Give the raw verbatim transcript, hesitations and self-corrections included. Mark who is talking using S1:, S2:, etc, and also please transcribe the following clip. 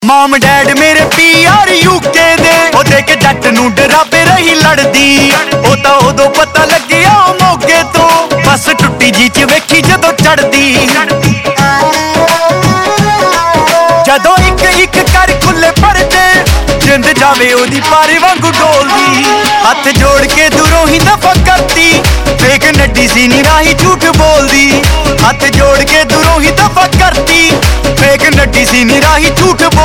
S1: ਮਮ dad ਮੇਰੇ P R UK ਦੇ, ਉਹ ਦੇ ਕੇ ਜੱਟ ਨੂੰ ਡਰਾਵੇ ਰਹੀ ਲੜਦੀ। ਉਹ ਤਾਂ ਉਦੋਂ ਪਤਾ ਲੱਗਿਆ ਮੋਗੇ ਤੋਂ, ਬਸ ਟੁੱਟੀ ਜੀ ਚ ਵੇਖੀ ਜਦੋਂ ਚੜਦੀ। ਜਦੋਂ ਇੱਕ ਇੱਕ ਕਰ ਖੁੱਲੇ ਪਰਦੇ, ਜਿੰਦ ਜਾਵੇ ਉਹਦੀ ਪਾਰੇ ਵਾਂਗੂ ਡੋਲਦੀ। ਹੱਥ ਜੋੜ ਕੇ ਦੂਰੋਂ ਹੀ ਦਫਾ ਕਰਦੀ, ਫੇਕ ਨੱਡੀ ਸੀ ਨੀ ਰਾਹੀ ਝੂਠ ਬੋਲਦੀ। ਹੱਥ ਜੋੜ ਕੇ ਦੂਰੋਂ ਹੀ ਦਫਾ ਕਰਦੀ, ਫੇਕ ਨੱਡੀ ਸੀ ਨੀ ਰਾਹੀ ਝੂਠ